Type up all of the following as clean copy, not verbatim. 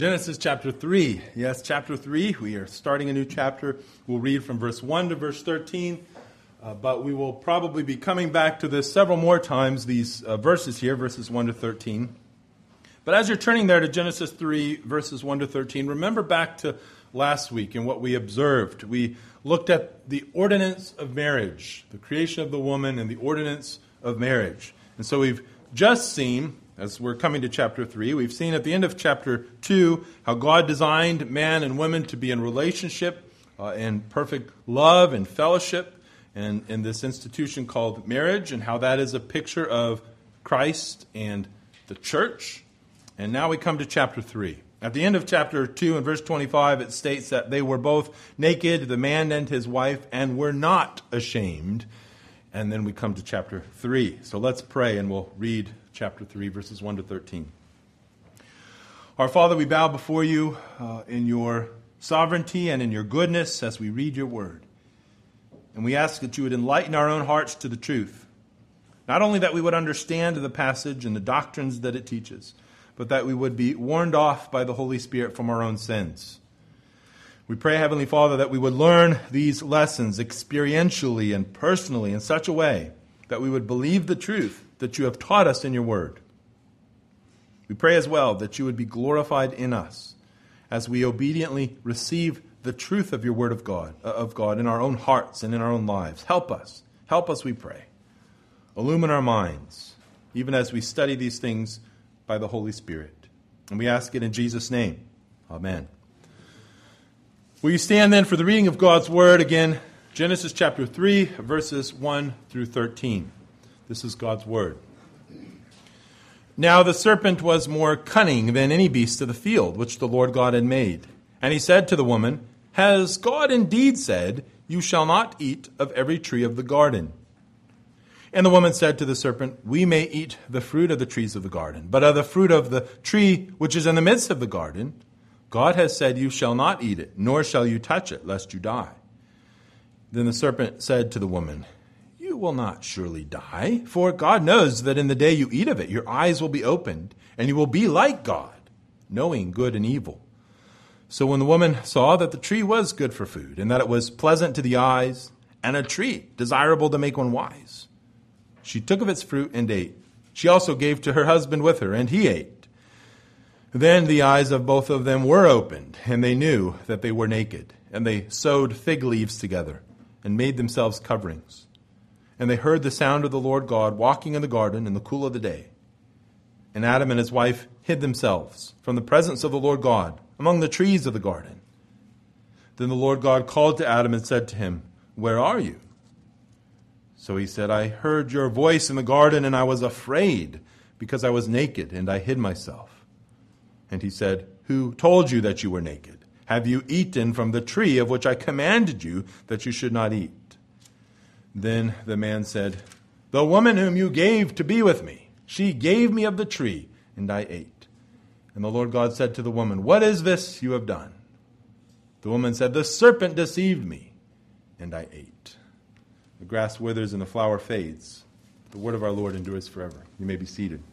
Genesis chapter 3. Yes, chapter 3. We are starting a new chapter. We'll read from verse 1 to verse 13. But we will probably be coming back to this several more times, these verses here, verses 1 to 13. But as you're turning there to Genesis 3, verses 1 to 13, remember back to last week and what we observed. We looked at the ordinance of marriage, the creation of the woman and the ordinance of marriage. And so we've just seen, as we're coming to chapter 3, we've seen at the end of chapter 2 how God designed man and women to be in relationship, in perfect love and fellowship, and in this institution called marriage, and how that is a picture of Christ and the church. And now we come to chapter 3. At the end of chapter 2 in verse 25, it states that they were both naked, the man and his wife, and were not ashamed. And then we come to chapter 3. So let's pray and we'll read chapter 3, verses 1 to 13. Our Father, we bow before you in your sovereignty and in your goodness as we read your word. And we ask that you would enlighten our own hearts to the truth. Not only that we would understand the passage and the doctrines that it teaches, but that we would be warned off by the Holy Spirit from our own sins. We pray, Heavenly Father, that we would learn these lessons experientially and personally in such a way that we would believe the truth that you have taught us in your word. We pray as well that you would be glorified in us as we obediently receive the truth of your word of God in our own hearts and in our own lives. Help us, we pray. Illumine our minds, even as we study these things by the Holy Spirit. And we ask it in Jesus' name. Amen. Will you stand then for the reading of God's word again? Genesis chapter 3, verses 1 through 13. This is God's word. Now the serpent was more cunning than any beast of the field, which the Lord God had made. And he said to the woman, Has God indeed said, You shall not eat of every tree of the garden? And the woman said to the serpent, We may eat the fruit of the trees of the garden, but of the fruit of the tree which is in the midst of the garden, God has said, You shall not eat it, nor shall you touch it, lest you die. Then the serpent said to the woman, You will not surely die, for God knows that in the day you eat of it, your eyes will be opened, and you will be like God, knowing good and evil. So when the woman saw that the tree was good for food, and that it was pleasant to the eyes, and a tree desirable to make one wise, she took of its fruit and ate. She also gave to her husband with her, and he ate. Then the eyes of both of them were opened, and they knew that they were naked. And they sewed fig leaves together, and made themselves coverings. And they heard the sound of the Lord God walking in the garden in the cool of the day. And Adam and his wife hid themselves from the presence of the Lord God among the trees of the garden. Then the Lord God called to Adam and said to him, Where are you? So he said, I heard your voice in the garden, and I was afraid, because I was naked, and I hid myself. And he said, Who told you that you were naked? Have you eaten from the tree of which I commanded you that you should not eat? Then the man said, The woman whom you gave to be with me, she gave me of the tree, and I ate. And the Lord God said to the woman, What is this you have done? The woman said, The serpent deceived me, and I ate. The grass withers and the flower fades. The word of our Lord endures forever. You may be seated.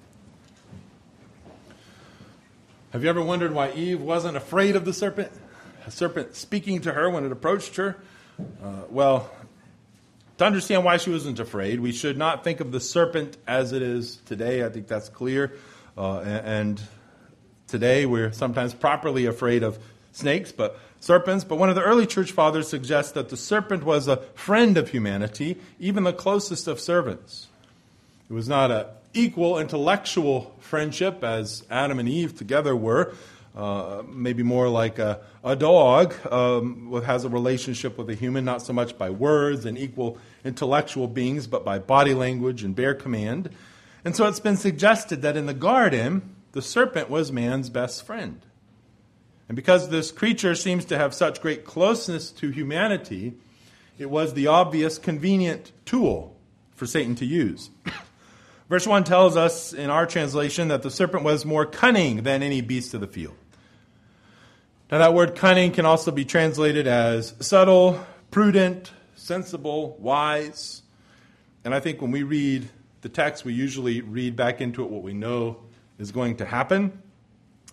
Have you ever wondered why Eve wasn't afraid of the serpent? A serpent speaking to her when it approached her? Well, to understand why she wasn't afraid, we should not think of the serpent as it is today. I think that's clear. And today we're sometimes properly afraid of snakes, but serpents. But one of the early church fathers suggests that the serpent was a friend of humanity, even the closest of servants. It was not an equal intellectual friendship as Adam and Eve together were, maybe more like a dog has a relationship with a human, not so much by words and equal intellectual beings, but by body language and bare command. And so it's been suggested that in the garden, the serpent was man's best friend. And because this creature seems to have such great closeness to humanity, it was the obvious, convenient tool for Satan to use. Verse 1 tells us in our translation that the serpent was more cunning than any beast of the field. Now that word cunning can also be translated as subtle, prudent, sensible, wise. And I think when we read the text, we usually read back into it what we know is going to happen.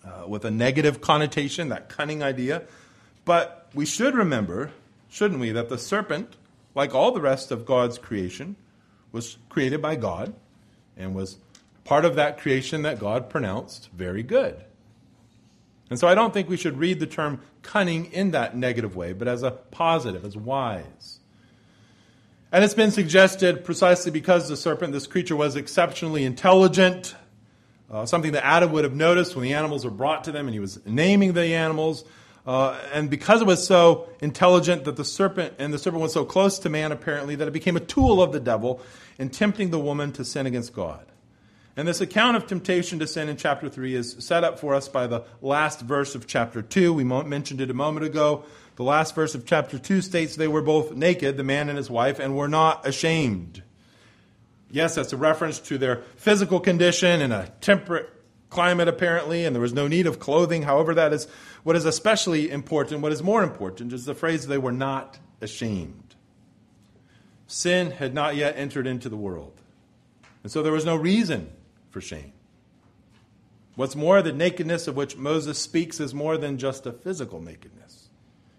with a negative connotation, that cunning idea. But we should remember, shouldn't we, that the serpent, like all the rest of God's creation, was created by God and was part of that creation that God pronounced very good. And so I don't think we should read the term cunning in that negative way, but as a positive, as wise. And it's been suggested precisely because the serpent, this creature, was exceptionally intelligent, something that Adam would have noticed when the animals were brought to them and he was naming the animals. And because it was so intelligent that the serpent was so close to man, apparently, that it became a tool of the devil in tempting the woman to sin against God. And this account of temptation to sin in chapter 3 is set up for us by the last verse of chapter 2. We mentioned it a moment ago. The last verse of chapter 2 states they were both naked, the man and his wife, and were not ashamed. Yes, that's a reference to their physical condition in a temperate climate, apparently, and there was no need of clothing. However, that is what is especially important. What is more important is the phrase, they were not ashamed. Sin had not yet entered into the world. And so there was no reason for shame. What's more, the nakedness of which Moses speaks is more than just a physical nakedness.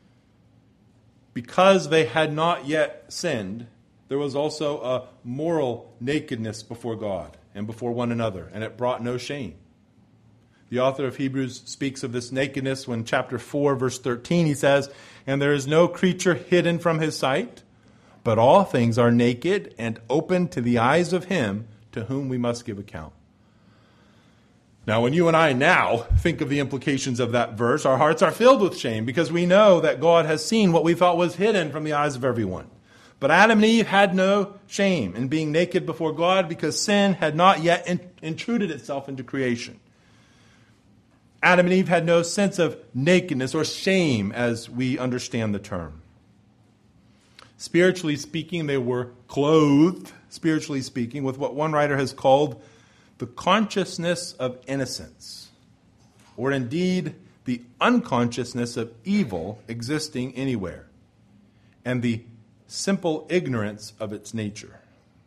Because they had not yet sinned, there was also a moral nakedness before God and before one another, and it brought no shame. The author of Hebrews speaks of this nakedness when chapter 4, verse 13, he says, "And there is no creature hidden from his sight, but all things are naked and open to the eyes of him to whom we must give account." Now, when you and I now think of the implications of that verse, our hearts are filled with shame because we know that God has seen what we thought was hidden from the eyes of everyone. But Adam and Eve had no shame in being naked before God because sin had not yet intruded itself into creation. Adam and Eve had no sense of nakedness or shame as we understand the term. Spiritually speaking, they were clothed, spiritually speaking, with what one writer has called the consciousness of innocence, or indeed the unconsciousness of evil existing anywhere, and the simple ignorance of its nature.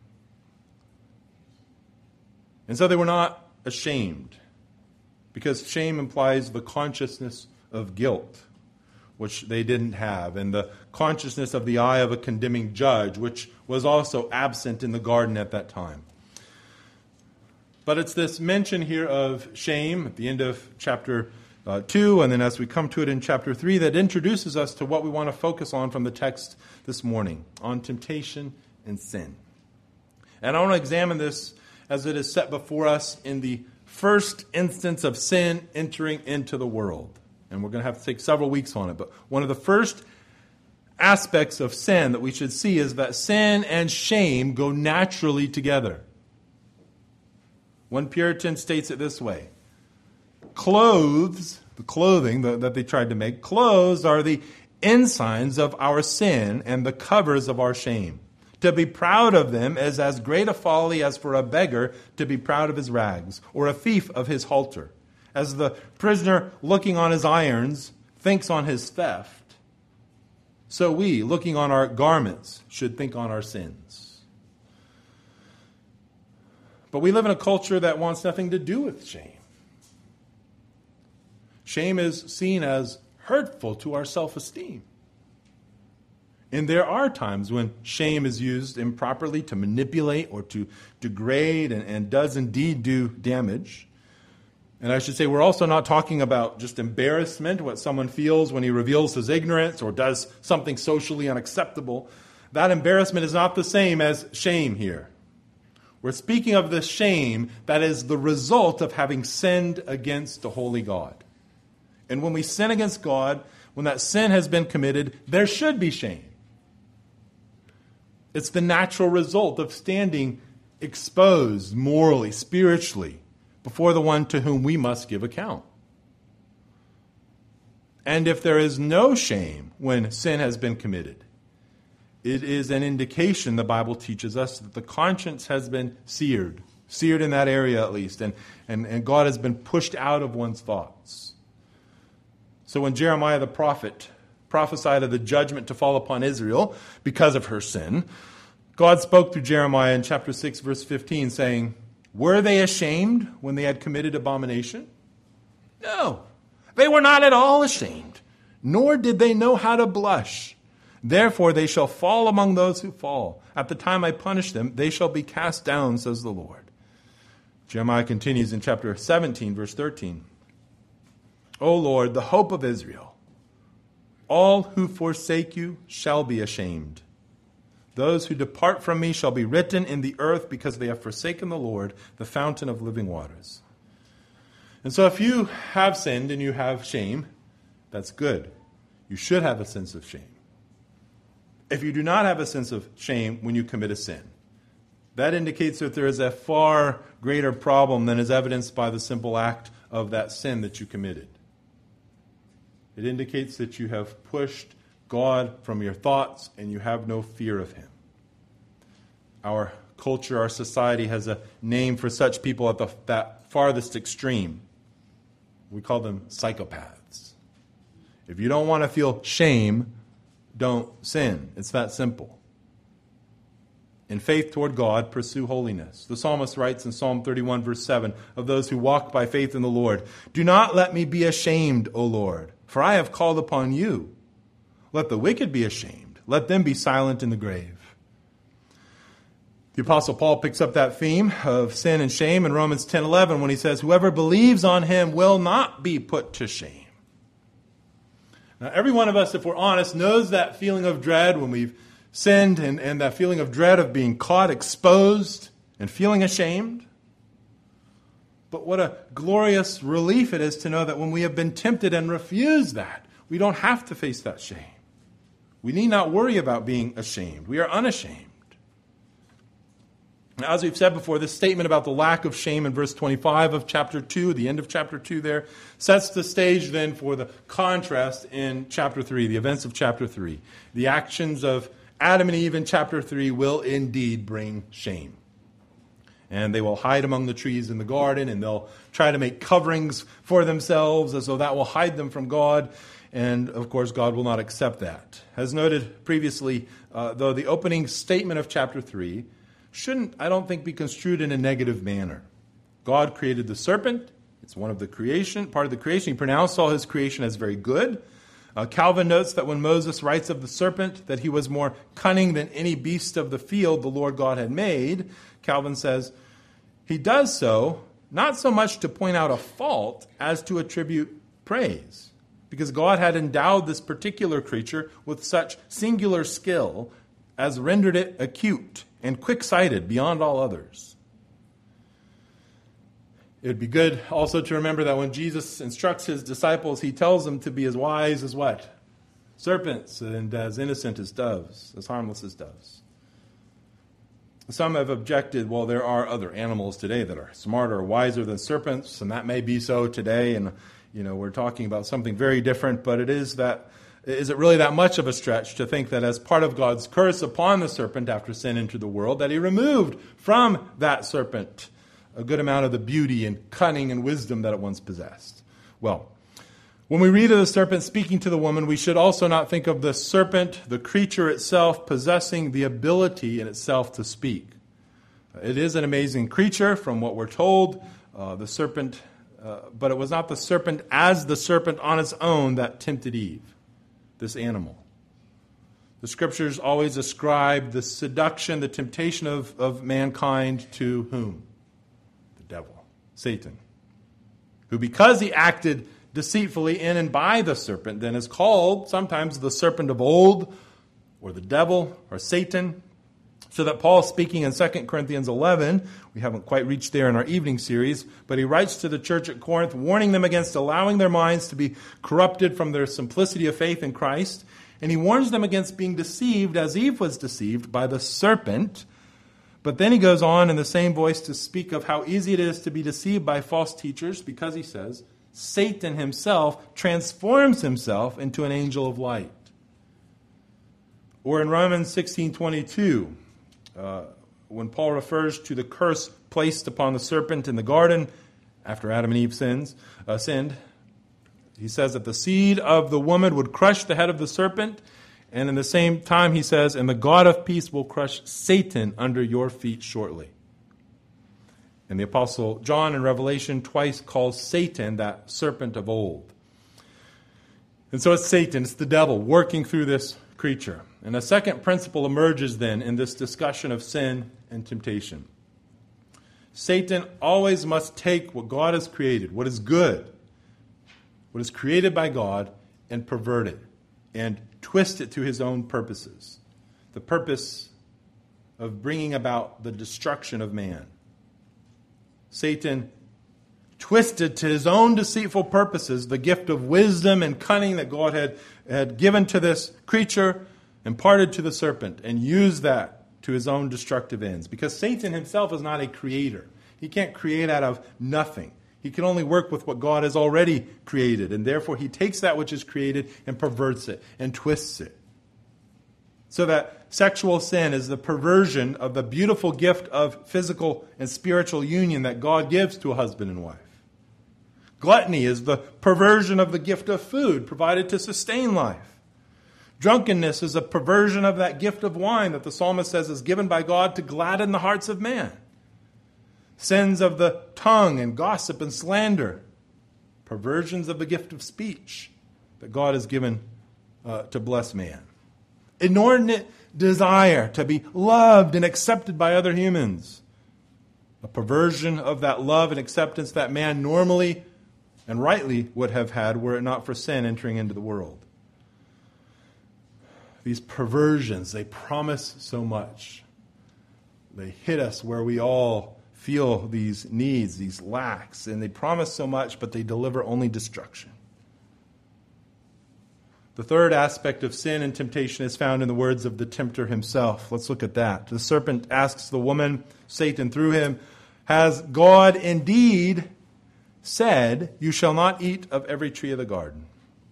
And so they were not ashamed, because shame implies the consciousness of guilt, which they didn't have, and the consciousness of the eye of a condemning judge, which was also absent in the garden at that time. But it's this mention here of shame at the end of chapter 2, and then as we come to it in chapter 3, that introduces us to what we want to focus on from the text this morning, on temptation and sin. And I want to examine this as it is set before us in the first instance of sin entering into the world. And we're going to have to take several weeks on it. But one of the first aspects of sin that we should see is that sin and shame go naturally together. One Puritan states it this way: clothes, the clothing that they tried to make, clothes are the ensigns of our sin and the covers of our shame. To be proud of them is as great a folly as for a beggar to be proud of his rags, or a thief of his halter. As the prisoner looking on his irons thinks on his theft, so we, looking on our garments, should think on our sins. But we live in a culture that wants nothing to do with shame. Shame is seen as hurtful to our self-esteem. And there are times when shame is used improperly to manipulate or to degrade and does indeed do damage. And I should say we're also not talking about just embarrassment, what someone feels when he reveals his ignorance or does something socially unacceptable. That embarrassment is not the same as shame here. We're speaking of the shame that is the result of having sinned against a holy God. And when we sin against God, when that sin has been committed, there should be shame. It's the natural result of standing exposed morally, spiritually, before the one to whom we must give account. And if there is no shame when sin has been committed, it is an indication, the Bible teaches us, that the conscience has been seared in that area at least, and God has been pushed out of one's thoughts. So when Jeremiah the prophet prophesied of the judgment to fall upon Israel because of her sin, God spoke through Jeremiah in chapter 6, verse 15, saying, "Were they ashamed when they had committed abomination? No, they were not at all ashamed, nor did they know how to blush. Therefore they shall fall among those who fall. At the time I punish them, they shall be cast down, says the Lord. Jeremiah continues in chapter 17, verse 13. O Lord, the hope of Israel, all who forsake you shall be ashamed. Those who depart from me shall be written in the earth because they have forsaken the Lord, the fountain of living waters. And so if you have sinned and you have shame, that's good. You should have a sense of shame. If you do not have a sense of shame when you commit a sin, that indicates that there is a far greater problem than is evidenced by the simple act of that sin that you committed. It indicates that you have pushed God from your thoughts and you have no fear of Him. Our culture, our society has a name for such people at that farthest extreme. We call them psychopaths. If you don't want to feel shame, don't sin. It's that simple. In faith toward God, pursue holiness. The psalmist writes in Psalm 31, verse 7, of those who walk by faith in the Lord, do not let me be ashamed, O Lord, for I have called upon you. Let the wicked be ashamed. Let them be silent in the grave. The Apostle Paul picks up that theme of sin and shame in Romans 10:11 when he says, whoever believes on him will not be put to shame. Now, every one of us, if we're honest, knows that feeling of dread when we've sinned and that feeling of dread of being caught, exposed, and feeling ashamed. But what a glorious relief it is to know that when we have been tempted and refused that, we don't have to face that shame. We need not worry about being ashamed. We are unashamed. Now, as we've said before, this statement about the lack of shame in verse 25 of chapter 2, the end of chapter 2 there, sets the stage then for the contrast in chapter 3, the events of chapter 3. The actions of Adam and Eve in chapter 3 will indeed bring shame. And they will hide among the trees in the garden, and they'll try to make coverings for themselves as though that will hide them from God. And, of course, God will not accept that. As noted previously, though, the opening statement of chapter 3 shouldn't, I don't think, be construed in a negative manner. God created the serpent. It's one of the creation, part of the creation. He pronounced all his creation as very good. Calvin notes that when Moses writes of the serpent that he was more cunning than any beast of the field the Lord God had made, Calvin says, he does so not so much to point out a fault as to attribute praise. Because God had endowed this particular creature with such singular skill as rendered it acute and quick-sighted beyond all others. It would be good also to remember that when Jesus instructs his disciples, he tells them to be as wise as what? Serpents, and as innocent as doves, as harmless as doves. Some have objected, well, there are other animals today that are smarter or wiser than serpents, and that may be so today, and we're talking about something very different, but is it really that much of a stretch to think that as part of God's curse upon the serpent after sin entered the world, that he removed from that serpent a good amount of the beauty and cunning and wisdom that it once possessed? Well, when we read of the serpent speaking to the woman, we should also not think of the serpent, the creature itself, possessing the ability in itself to speak. It is an amazing creature from what we're told. The serpent, but it was not the serpent as the serpent on its own that tempted Eve, this animal. The Scriptures always ascribe the seduction, the temptation of mankind to whom? The devil, Satan, who because he acted deceitfully in and by the serpent, then is called sometimes the serpent of old, or the devil, or Satan. So that Paul, speaking in 2 Corinthians 11, we haven't quite reached there in our evening series, but he writes to the church at Corinth, warning them against allowing their minds to be corrupted from their simplicity of faith in Christ. And he warns them against being deceived as Eve was deceived by the serpent. But then he goes on in the same voice to speak of how easy it is to be deceived by false teachers, because he says, Satan himself transforms himself into an angel of light. Or in Romans 16:22, when Paul refers to the curse placed upon the serpent in the garden after Adam and Eve sinned, he says that the seed of the woman would crush the head of the serpent, and in the same time he says, and the God of peace will crush Satan under your feet shortly. And the Apostle John in Revelation twice calls Satan that serpent of old. And so it's Satan, it's the devil, working through this creature. And a second principle emerges then in this discussion of sin and temptation. Satan always must take what God has created, what is good, what is created by God, and pervert it and twist it to his own purposes. The purpose of bringing about the destruction of man. Satan twisted to his own deceitful purposes the gift of wisdom and cunning that God had given to this creature, imparted to the serpent, and used that to his own destructive ends. Because Satan himself is not a creator. He can't create out of nothing. He can only work with what God has already created, and therefore he takes that which is created and perverts it and twists it. So that sexual sin is the perversion of the beautiful gift of physical and spiritual union that God gives to a husband and wife. Gluttony is the perversion of the gift of food provided to sustain life. Drunkenness is a perversion of that gift of wine that the psalmist says is given by God to gladden the hearts of man. Sins of the tongue and gossip and slander, perversions of the gift of speech that God has given to bless man. Inordinate desire to be loved and accepted by other humans. A perversion of that love and acceptance that man normally and rightly would have had were it not for sin entering into the world. These perversions, they promise so much. They hit us where we all feel these needs, these lacks, and they promise so much, but they deliver only destruction. The third aspect of sin and temptation is found in the words of the tempter himself. Let's look at that. The serpent asks the woman, Satan through him, has God indeed said, you shall not eat of every tree of the garden?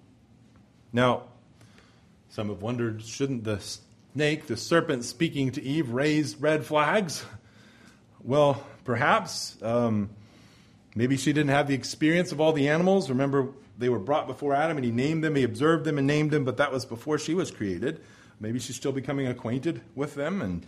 Now, some have wondered, shouldn't the snake, the serpent speaking to Eve, raise red flags? Well, perhaps. Maybe she didn't have the experience of all the animals. Remember, they were brought before Adam and he named them, he observed them and named them, but that was before she was created. Maybe she's still becoming acquainted with them.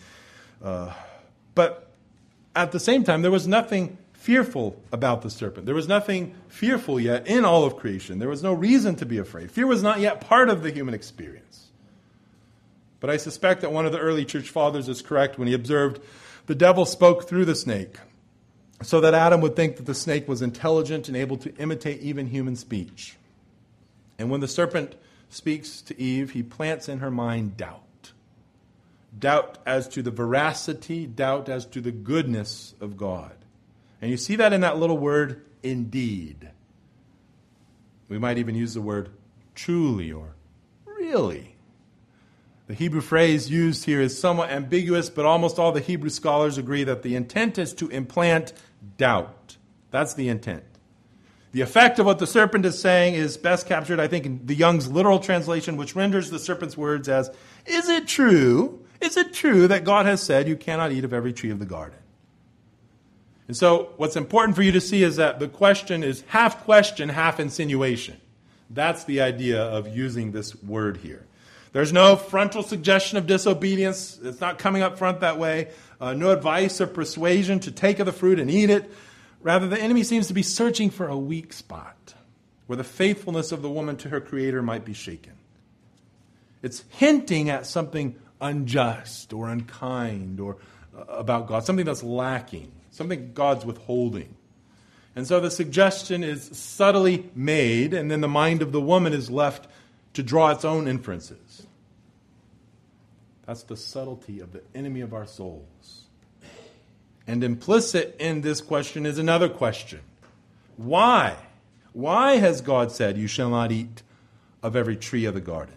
But at the same time, there was nothing fearful about the serpent. There was nothing fearful yet in all of creation. There was no reason to be afraid. Fear was not yet part of the human experience. But I suspect that one of the early church fathers is correct when he observed the devil spoke through the snake, so that Adam would think that the snake was intelligent and able to imitate even human speech. And when the serpent speaks to Eve, he plants in her mind doubt. Doubt as to the veracity, doubt as to the goodness of God. And you see that in that little word, indeed. We might even use the word truly or really. The Hebrew phrase used here is somewhat ambiguous, but almost all the Hebrew scholars agree that the intent is to implant doubt. That's the intent. The effect of what the serpent is saying is best captured, I think, in the Young's literal translation, which renders the serpent's words as, is it true that God has said you cannot eat of every tree of the garden? And so what's important for you to see is that the question is half question, half insinuation. That's the idea of using this word here. There's no frontal suggestion of disobedience. It's not coming up front that way. No advice or persuasion to take of the fruit and eat it. Rather, the enemy seems to be searching for a weak spot where the faithfulness of the woman to her Creator might be shaken. It's hinting at something unjust or unkind or about God, something that's lacking, something God's withholding. And so the suggestion is subtly made, and then the mind of the woman is left to draw its own inferences. That's the subtlety of the enemy of our souls. And implicit in this question is another question. Why? Why has God said, you shall not eat of every tree of the garden?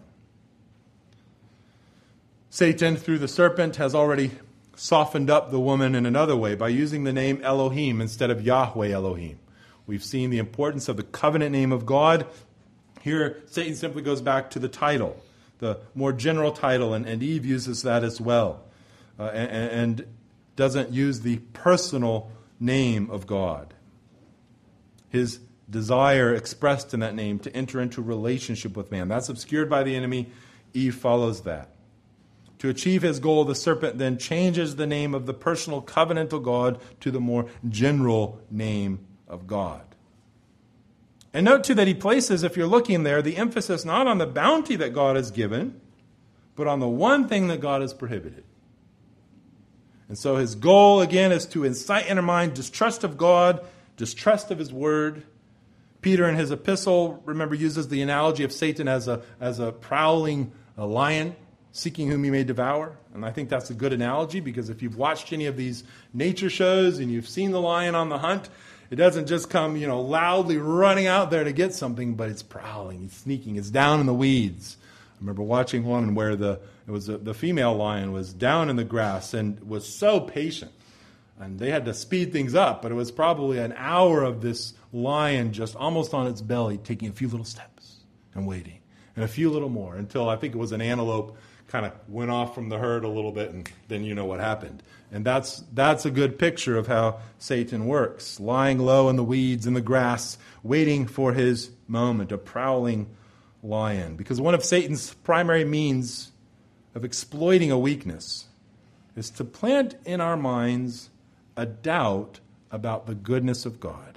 Satan, through the serpent, has already softened up the woman in another way by using the name Elohim instead of Yahweh Elohim. We've seen the importance of the covenant name of God. Here, Satan simply goes back to the title, the more general title, and Eve uses that as well, and doesn't use the personal name of God. His desire expressed in that name to enter into relationship with man. That's obscured by the enemy. Eve follows that. To achieve his goal, the serpent then changes the name of the personal covenantal God to the more general name of God. And note too that he places, if you're looking there, the emphasis not on the bounty that God has given, but on the one thing that God has prohibited. And so his goal, again, is to incite in our mind distrust of God, distrust of his word. Peter in his epistle, remember, uses the analogy of Satan as a prowling lion, seeking whom he may devour. And I think that's a good analogy, because if you've watched any of these nature shows and you've seen the lion on the hunt, it doesn't just come, loudly running out there to get something, but it's prowling, it's sneaking, it's down in the weeds. I remember watching one where the female lion was down in the grass and was so patient. And they had to speed things up, but it was probably an hour of this lion just almost on its belly, taking a few little steps and waiting, and a few little more, until I think it was an antelope kind of went off from the herd a little bit, and then you know what happened. And that's a good picture of how Satan works, lying low in the weeds, in the grass, waiting for his moment, a prowling lion. Because one of Satan's primary means of exploiting a weakness is to plant in our minds a doubt about the goodness of God.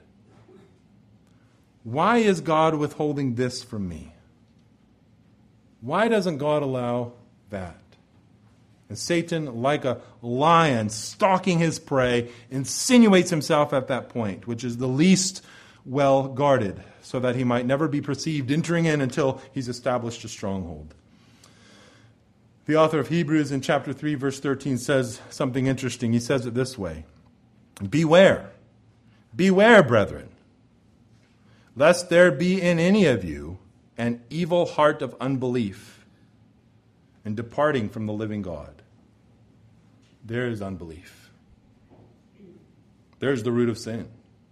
Why is God withholding this from me? Why doesn't God allow that? And Satan, like a lion stalking his prey, insinuates himself at that point, which is the least well guarded, so that he might never be perceived entering in until he's established a stronghold. The author of Hebrews in chapter 3, verse 13 says something interesting. He says it this way: Beware, brethren, lest there be in any of you an evil heart of unbelief and departing from the living God. There is unbelief. There's the root of sin.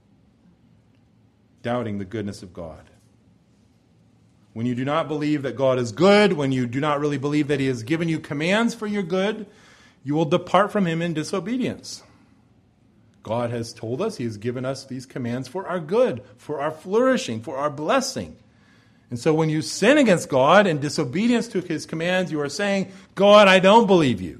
Doubting the goodness of God. When you do not believe that God is good, when you do not really believe that he has given you commands for your good, you will depart from him in disobedience. God has told us, he has given us these commands for our good, for our flourishing, for our blessing. And so when you sin against God in disobedience to his commands, you are saying, God, I don't believe you.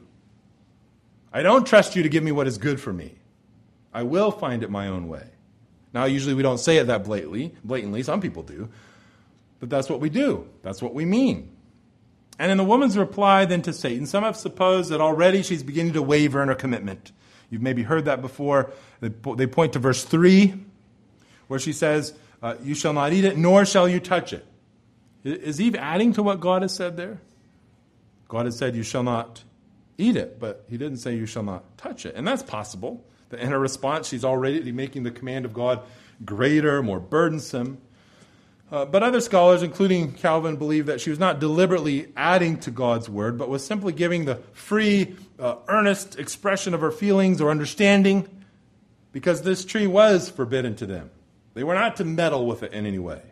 I don't trust you to give me what is good for me. I will find it my own way. Now, usually we don't say it that blatantly. Some people do. But that's what we do. That's what we mean. And in the woman's reply then to Satan, some have supposed that already she's beginning to waver in her commitment. You've maybe heard that before. They point to verse 3, where she says, you shall not eat it, nor shall you touch it. Is Eve adding to what God has said there? God has said, you shall not eat it, but he didn't say you shall not touch it. And that's possible. That in her response, she's already making the command of God greater, more burdensome. But other scholars, including Calvin, believe that she was not deliberately adding to God's word, but was simply giving the free, earnest expression of her feelings or understanding, because this tree was forbidden to them. They were not to meddle with it in any way.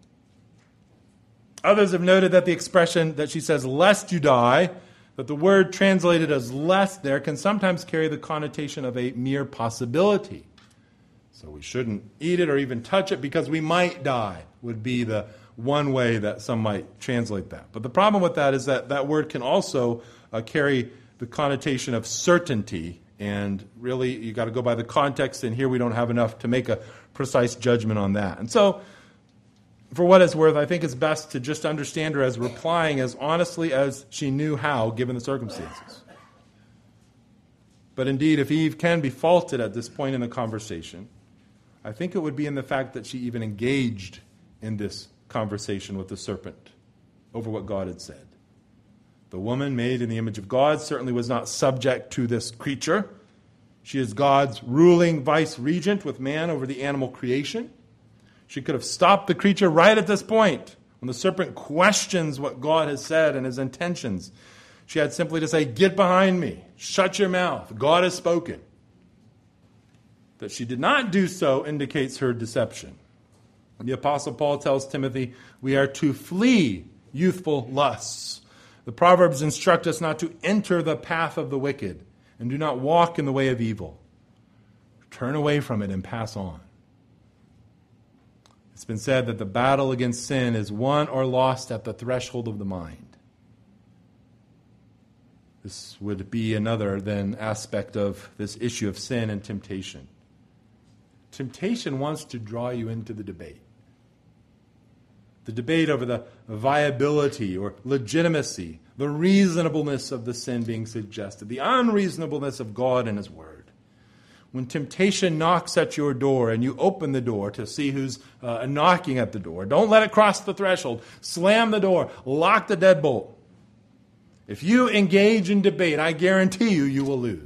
Others have noted that the expression that she says, lest you die, that the word translated as lest there can sometimes carry the connotation of a mere possibility. So we shouldn't eat it or even touch it because we might die, would be the one way that some might translate that. But the problem with that is that that word can also carry the connotation of certainty. And really, you got to go by the context, and here we don't have enough to make a precise judgment on that. And so, for what it's worth, I think it's best to just understand her as replying as honestly as she knew how, given the circumstances. But indeed, if Eve can be faulted at this point in the conversation, I think it would be in the fact that she even engaged in this conversation with the serpent over what God had said. The woman made in the image of God certainly was not subject to this creature. She is God's ruling vice-regent with man over the animal creation. She could have stopped the creature right at this point when the serpent questions what God has said and his intentions. She had simply to say, get behind me, shut your mouth, God has spoken. That she did not do so indicates her deception. The Apostle Paul tells Timothy, we are to flee youthful lusts. The Proverbs instruct us not to enter the path of the wicked and do not walk in the way of evil. Turn away from it and pass on. It's been said that the battle against sin is won or lost at the threshold of the mind. This would be another then aspect of this issue of sin and temptation. Temptation wants to draw you into the debate. The debate over the viability or legitimacy, the reasonableness of the sin being suggested, the unreasonableness of God and His Word. When temptation knocks at your door and you open the door to see who's knocking at the door, don't let it cross the threshold. Slam the door. Lock the deadbolt. If you engage in debate, I guarantee you, you will lose.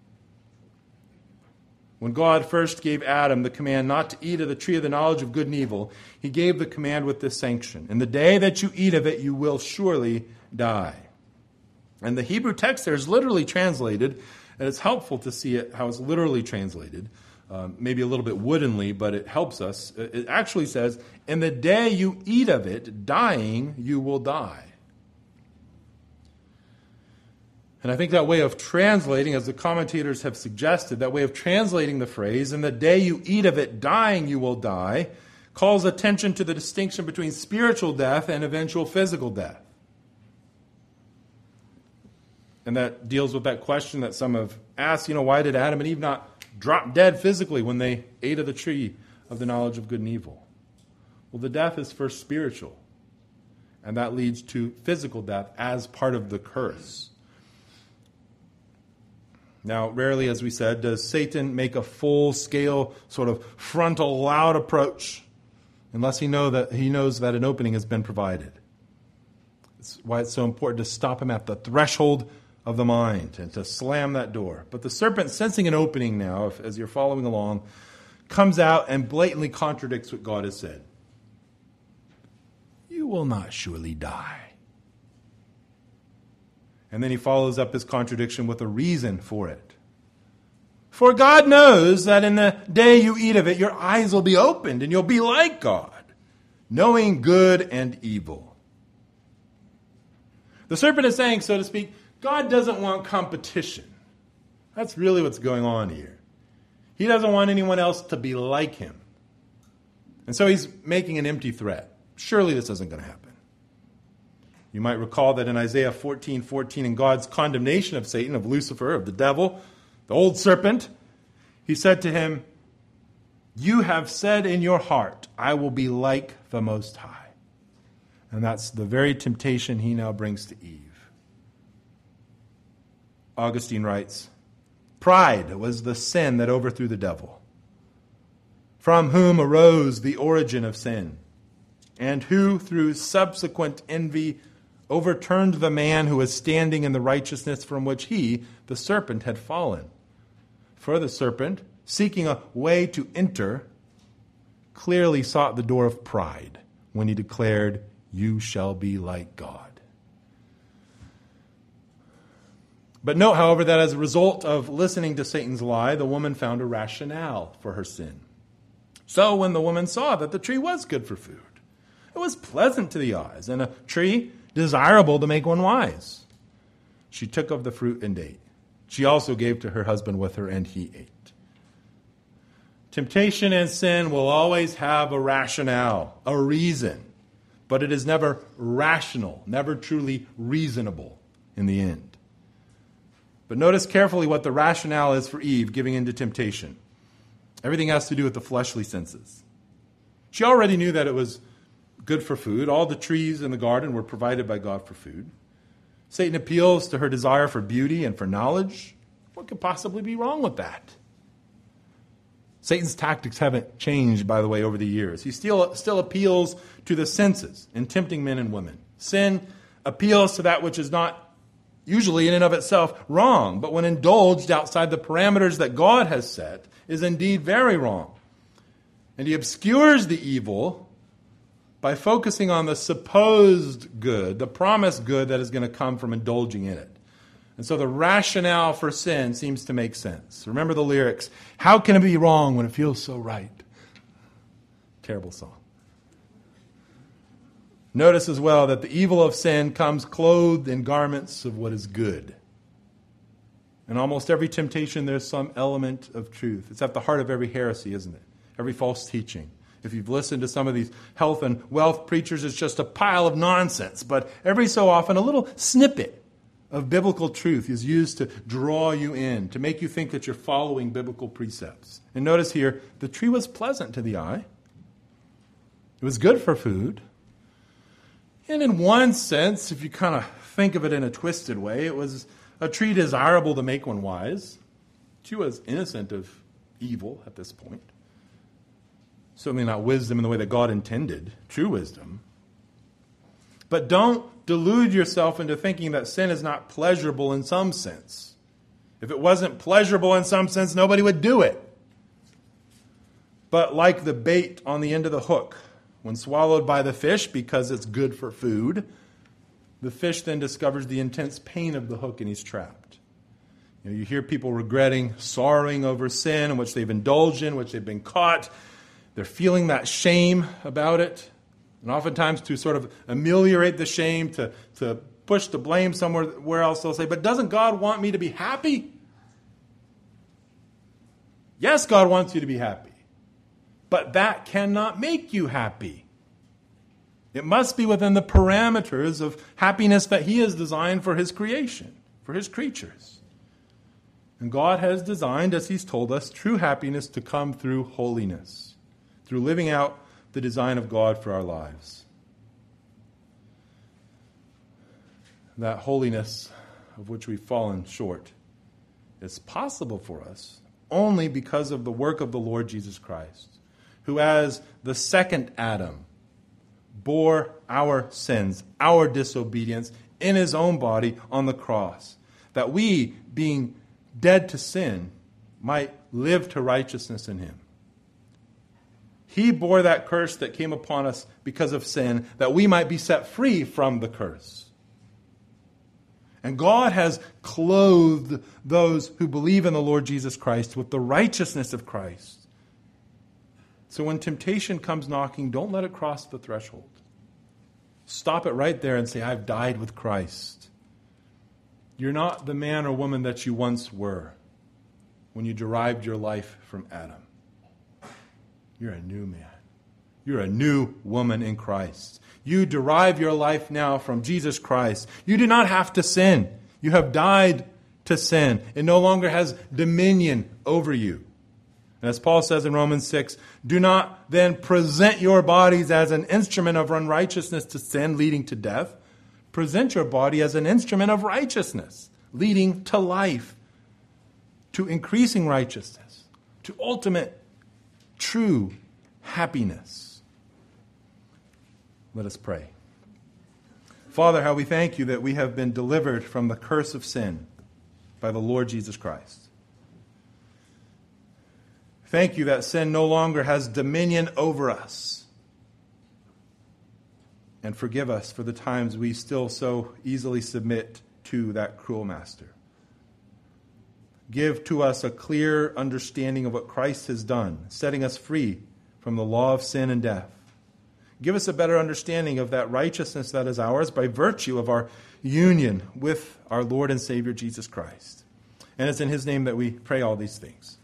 When God first gave Adam the command not to eat of the tree of the knowledge of good and evil, He gave the command with this sanction: in the day that you eat of it, you will surely die. And the Hebrew text there is literally translated, and it's helpful to see it how it's literally translated, maybe a little bit woodenly, but it helps us. It actually says, in the day you eat of it, dying, you will die. And I think that way of translating, as the commentators have suggested, that way of translating the phrase, in the day you eat of it, dying you will die, calls attention to the distinction between spiritual death and eventual physical death. And that deals with that question that some have asked, why did Adam and Eve not drop dead physically when they ate of the tree of the knowledge of good and evil? Well, the death is first spiritual, and that leads to physical death as part of the curse. Now, rarely, as we said, does Satan make a full-scale, sort of frontal, loud approach unless he knows that an opening has been provided. That's why it's so important to stop him at the threshold of the mind and to slam that door. But the serpent, sensing an opening now, as you're following along, comes out and blatantly contradicts what God has said. You will not surely die. And then he follows up his contradiction with a reason for it. For God knows that in the day you eat of it, your eyes will be opened and you'll be like God, knowing good and evil. The serpent is saying, so to speak, God doesn't want competition. That's really what's going on here. He doesn't want anyone else to be like him. And so he's making an empty threat. Surely this isn't going to happen. You might recall that in Isaiah 14:14, in God's condemnation of Satan, of Lucifer, of the devil, the old serpent, he said to him, you have said in your heart, I will be like the Most High. And that's the very temptation he now brings to Eve. Augustine writes, pride was the sin that overthrew the devil, from whom arose the origin of sin, and who through subsequent envy overturned the man who was standing in the righteousness from which he, the serpent, had fallen. For the serpent, seeking a way to enter, clearly sought the door of pride when he declared, you shall be like God. But note, however, that as a result of listening to Satan's lie, the woman found a rationale for her sin. So when the woman saw that the tree was good for food, it was pleasant to the eyes, and a tree desirable to make one wise, she took of the fruit and ate. She also gave to her husband with her, and he ate. Temptation and sin will always have a rationale, a reason, but it is never rational, never truly reasonable in the end. But notice carefully what the rationale is for Eve giving into temptation. Everything has to do with the fleshly senses. She already knew that it was good for food. All the trees in the garden were provided by God for food. Satan appeals to her desire for beauty and for knowledge. What could possibly be wrong with that? Satan's tactics haven't changed, by the way, over the years. He still appeals to the senses in tempting men and women. Sin appeals to that which is not usually in and of itself wrong, but when indulged outside the parameters that God has set, is indeed very wrong. And he obscures the evil by focusing on the supposed good, the promised good that is going to come from indulging in it. And so the rationale for sin seems to make sense. Remember the lyrics, how can it be wrong when it feels so right? Terrible song. Notice as well that the evil of sin comes clothed in garments of what is good. In almost every temptation, there's some element of truth. It's at the heart of every heresy, isn't it? Every false teaching. If you've listened to some of these health and wealth preachers, it's just a pile of nonsense. But every so often, a little snippet of biblical truth is used to draw you in, to make you think that you're following biblical precepts. And notice here, the tree was pleasant to the eye. It was good for food. And in one sense, if you kind of think of it in a twisted way, it was a tree desirable to make one wise. She was innocent of evil at this point. Certainly not wisdom in the way that God intended, true wisdom. But don't delude yourself into thinking that sin is not pleasurable in some sense. If it wasn't pleasurable in some sense, nobody would do it. But like the bait on the end of the hook, when swallowed by the fish because it's good for food, the fish then discovers the intense pain of the hook and he's trapped. You hear people regretting, sorrowing over sin in which they've indulged in, which they've been caught. They're feeling that shame about it. And oftentimes to sort of ameliorate the shame, to push the blame somewhere else, they'll say, but doesn't God want me to be happy? Yes, God wants you to be happy. But that cannot make you happy. It must be within the parameters of happiness that He has designed for His creation, for His creatures. And God has designed, as He's told us, true happiness to come through holiness, through living out the design of God for our lives. That holiness of which we've fallen short is possible for us only because of the work of the Lord Jesus Christ, who as the second Adam bore our sins, our disobedience in His own body on the cross, that we, being dead to sin, might live to righteousness in Him. He bore that curse that came upon us because of sin, that we might be set free from the curse. And God has clothed those who believe in the Lord Jesus Christ with the righteousness of Christ. So when temptation comes knocking, don't let it cross the threshold. Stop it right there and say, I've died with Christ. You're not the man or woman that you once were when you derived your life from Adam. You're a new man. You're a new woman in Christ. You derive your life now from Jesus Christ. You do not have to sin. You have died to sin. It no longer has dominion over you. And as Paul says in Romans 6, do not then present your bodies as an instrument of unrighteousness to sin, leading to death. Present your body as an instrument of righteousness, leading to life, to increasing righteousness, to ultimate true happiness. Let us pray. Father, how we thank you that we have been delivered from the curse of sin by the Lord Jesus Christ. Thank you that sin no longer has dominion over us. And forgive us for the times we still so easily submit to that cruel master. Give to us a clear understanding of what Christ has done, setting us free from the law of sin and death. Give us a better understanding of that righteousness that is ours by virtue of our union with our Lord and Savior Jesus Christ. And it's in His name that we pray all these things.